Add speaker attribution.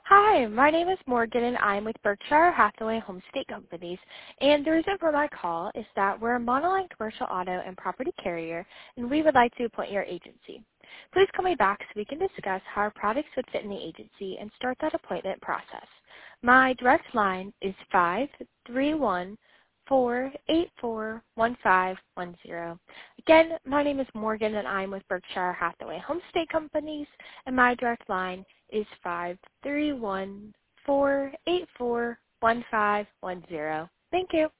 Speaker 1: Hi, my name is Morgan and I'm with Berkshire Hathaway Home State Companies. And the reason for my call is that we're a monoline commercial auto and property carrier and we would like to appoint your agency. Please call me back so we can discuss how our products would fit in the agency and start that appointment process. My direct line is 531-484-1510. Again, my name is Morgan and I'm with Berkshire Hathaway Home State Companies and my direct line is 531-484-1510. Thank you.